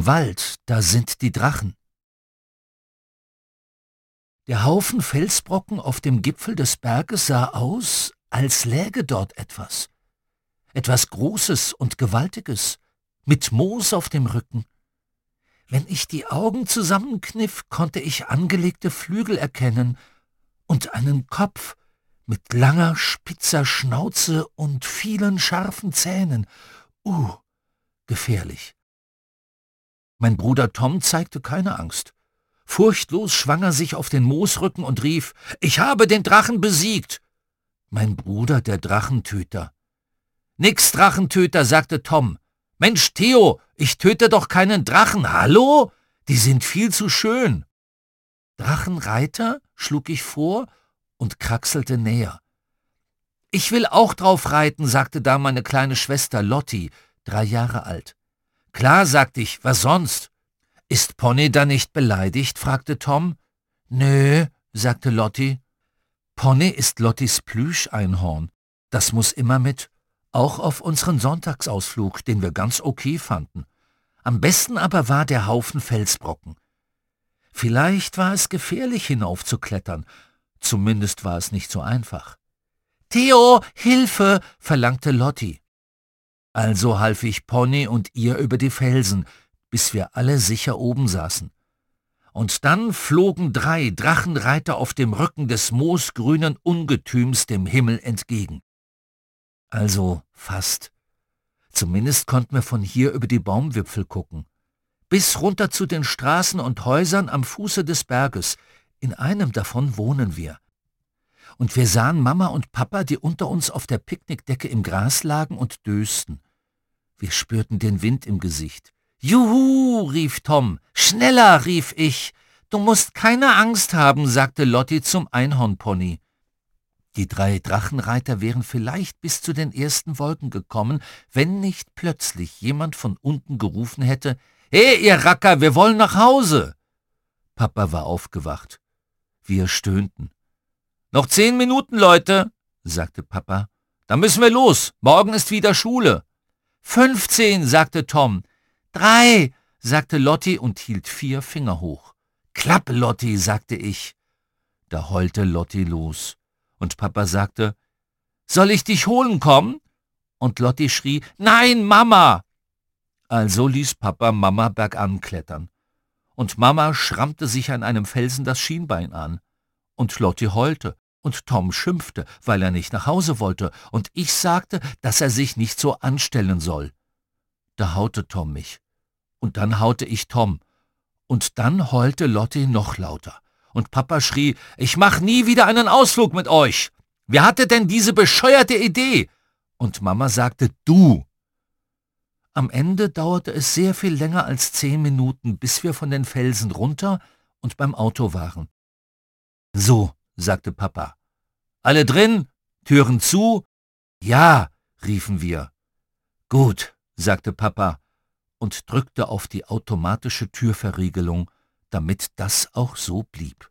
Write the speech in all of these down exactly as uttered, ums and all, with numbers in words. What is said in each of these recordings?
Im Wald, da sind die Drachen. Der Haufen Felsbrocken auf dem Gipfel des Berges sah aus, als läge dort etwas. Etwas Großes und Gewaltiges, mit Moos auf dem Rücken. Wenn ich die Augen zusammenkniff, konnte ich angelegte Flügel erkennen und einen Kopf mit langer, spitzer Schnauze und vielen scharfen Zähnen. Uh, gefährlich. Mein Bruder Tom zeigte keine Angst. Furchtlos schwang er sich auf den Moosrücken und rief, »Ich habe den Drachen besiegt!« Mein Bruder, der Drachentöter. »Nix, Drachentöter«, sagte Tom. »Mensch, Theo, ich töte doch keinen Drachen, hallo? Die sind viel zu schön.« »Drachenreiter?«, schlug ich vor und kraxelte näher. »Ich will auch drauf reiten«, sagte da meine kleine Schwester Lotti, drei Jahre alt. »Klar«, sagte ich, »was sonst?« »Ist Pony da nicht beleidigt?«, fragte Tom. »Nö«, sagte Lotti. »Pony ist Lottis Plüscheinhorn. Das muss immer mit, auch auf unseren Sonntagsausflug, den wir ganz okay fanden. Am besten aber war der Haufen Felsbrocken. Vielleicht war es gefährlich hinaufzuklettern, zumindest war es nicht so einfach. »Theo, Hilfe«, verlangte Lotti. Also half ich Pony und ihr über die Felsen, bis wir alle sicher oben saßen. Und dann flogen drei Drachenreiter auf dem Rücken des moosgrünen Ungetüms dem Himmel entgegen. Also fast. Zumindest konnten wir von hier über die Baumwipfel gucken. Bis runter zu den Straßen und Häusern am Fuße des Berges. In einem davon wohnen wir. Und wir sahen Mama und Papa, die unter uns auf der Picknickdecke im Gras lagen und dösten. Wir spürten den Wind im Gesicht. »Juhu«, rief Tom. »Schneller«, rief ich. »Du musst keine Angst haben«, sagte Lotti zum Einhornpony. Die drei Drachenreiter wären vielleicht bis zu den ersten Wolken gekommen, wenn nicht plötzlich jemand von unten gerufen hätte, »Hey, ihr Racker, wir wollen nach Hause!« Papa war aufgewacht. Wir stöhnten. »Noch zehn Minuten, Leute«, sagte Papa. »Dann müssen wir los, morgen ist wieder Schule.« »Fünfzehn«, sagte Tom. »Drei«, sagte Lotti und hielt vier Finger hoch. »Klappe, Lotti«, sagte ich. Da heulte Lotti los. Und Papa sagte, »Soll ich dich holen kommen?« Und Lotti schrie, »Nein, Mama!« Also ließ Papa Mama bergan klettern. Und Mama schrammte sich an einem Felsen das Schienbein an. Und Lotti heulte. Und Tom schimpfte, weil er nicht nach Hause wollte. Und ich sagte, dass er sich nicht so anstellen soll. Da haute Tom mich. Und dann haute ich Tom. Und dann heulte Lotti noch lauter. Und Papa schrie, »Ich mach nie wieder einen Ausflug mit euch! Wer hatte denn diese bescheuerte Idee?« Und Mama sagte, »Du!« Am Ende dauerte es sehr viel länger als zehn Minuten, bis wir von den Felsen runter und beim Auto waren. »So«, sagte Papa. »Alle drin? Türen zu?« »Ja«, riefen wir. »Gut«, sagte Papa und drückte auf die automatische Türverriegelung, damit das auch so blieb.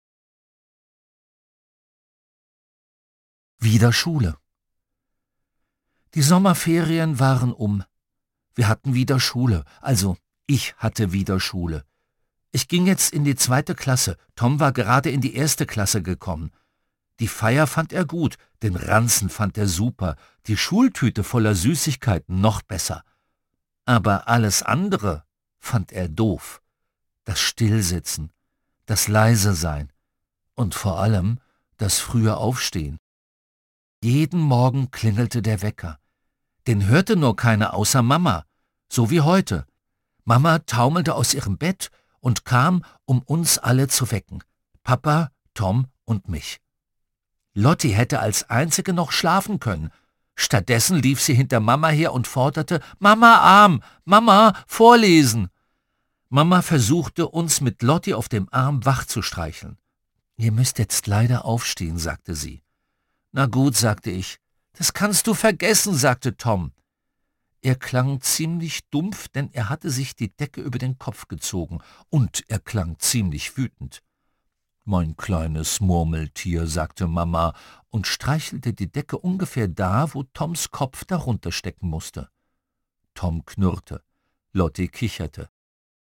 Wieder Schule. Die Sommerferien waren um. Wir hatten wieder Schule, also ich hatte wieder Schule. Ich ging jetzt in die zweite Klasse, Tom war gerade in die erste Klasse gekommen. Die Feier fand er gut, den Ranzen fand er super, die Schultüte voller Süßigkeiten noch besser. Aber alles andere fand er doof. Das Stillsitzen, das leise sein und vor allem das frühe Aufstehen. Jeden Morgen klingelte der Wecker. Den hörte nur keiner außer Mama, so wie heute. Mama taumelte aus ihrem Bett und kam, um uns alle zu wecken. Papa, Tom und mich. Lotti hätte als einzige noch schlafen können. Stattdessen lief sie hinter Mama her und forderte, »Mama Arm, Mama, vorlesen!« Mama versuchte, uns mit Lotti auf dem Arm wach zu streicheln. »Ihr müsst jetzt leider aufstehen«, sagte sie. »Na gut«, sagte ich. »Das kannst du vergessen«, sagte Tom. Er klang ziemlich dumpf, denn er hatte sich die Decke über den Kopf gezogen, und er klang ziemlich wütend. »Mein kleines Murmeltier«, sagte Mama und streichelte die Decke ungefähr da, wo Toms Kopf darunter stecken musste. Tom knurrte, Lotti kicherte.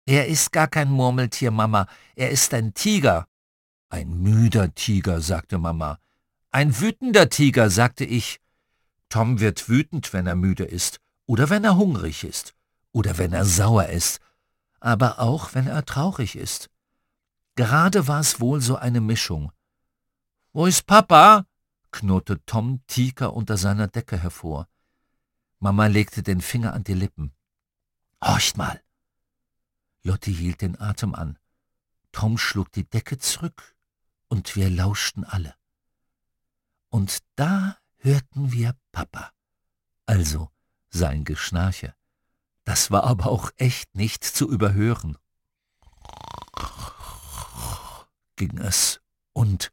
»Er ist gar kein Murmeltier, Mama, er ist ein Tiger.« »Ein müder Tiger«, sagte Mama. »Ein wütender Tiger«, sagte ich. »Tom wird wütend, wenn er müde ist, oder wenn er hungrig ist, oder wenn er sauer ist, aber auch, wenn er traurig ist. Gerade war es wohl so eine Mischung.« »Wo ist Papa?« knurrte Tom Tiger unter seiner Decke hervor. Mama legte den Finger an die Lippen. »Horcht mal!« Lotti hielt den Atem an. Tom schlug die Decke zurück, und wir lauschten alle. Und da hörten wir Papa, also sein Geschnarche. Das war aber auch echt nicht zu überhören. Ging es und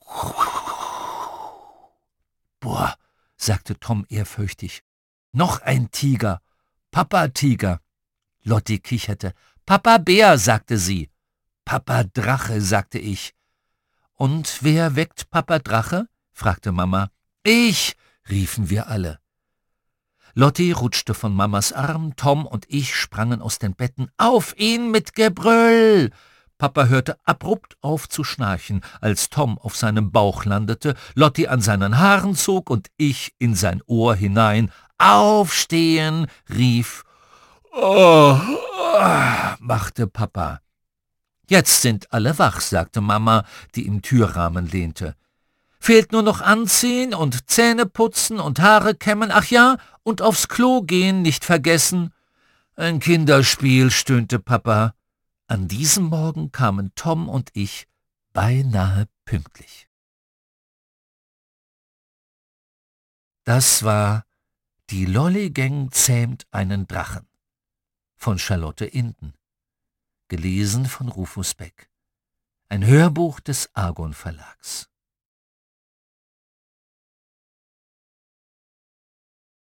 »Boah«, sagte Tom ehrfürchtig, »noch ein Tiger, Papa Tiger.« Lotti kicherte. »Papa Bär«, sagte sie. »Papa Drache«, sagte ich. »Und wer weckt Papa Drache?« fragte Mama. »Ich«, riefen wir alle. Lotti rutschte von Mamas Arm, Tom und ich sprangen aus den Betten. »Auf ihn mit Gebrüll!« Papa hörte abrupt auf zu schnarchen, als Tom auf seinem Bauch landete, Lotti an seinen Haaren zog und ich in sein Ohr hinein. »Aufstehen«, rief. »Oh«, machte Papa. »Jetzt sind alle wach«, sagte Mama, die im Türrahmen lehnte. »Fehlt nur noch anziehen und Zähne putzen und Haare kämmen, ach ja, und aufs Klo gehen, nicht vergessen.« »Ein Kinderspiel«, stöhnte Papa. An diesem Morgen kamen Tom und ich beinahe pünktlich. Das war »Die Lolligang zähmt einen Drachen« von Charlotte Inden, gelesen von Rufus Beck, ein Hörbuch des Argon Verlags.